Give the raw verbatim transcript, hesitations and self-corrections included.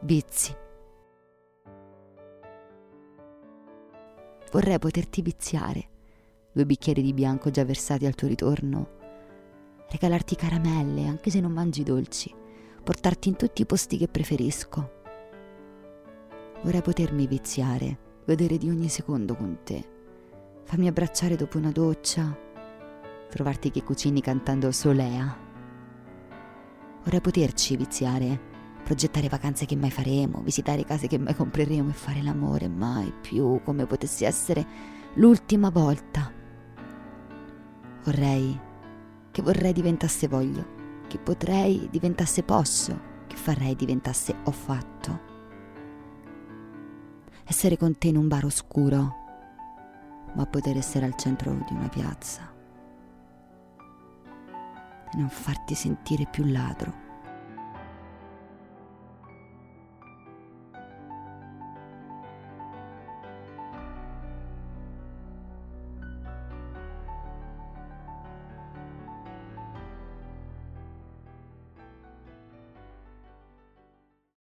Vizi. Vorrei poterti viziare, due bicchieri di bianco già versati al tuo ritorno, regalarti caramelle anche se non mangi dolci, portarti in tutti i posti che preferisco. Vorrei potermi viziare, godere di ogni secondo con te, farmi abbracciare dopo una doccia, trovarti che cucini cantando Solea. Vorrei poterci viziare, progettare vacanze che mai faremo, visitare case che mai compreremo e fare l'amore mai più come potessi essere l'ultima volta. Vorrei che vorrei diventasse voglio, che potrei diventasse posso, che farei diventasse ho fatto. Essere con te in un bar oscuro, ma poter essere al centro di una piazza e non farti sentire più ladro.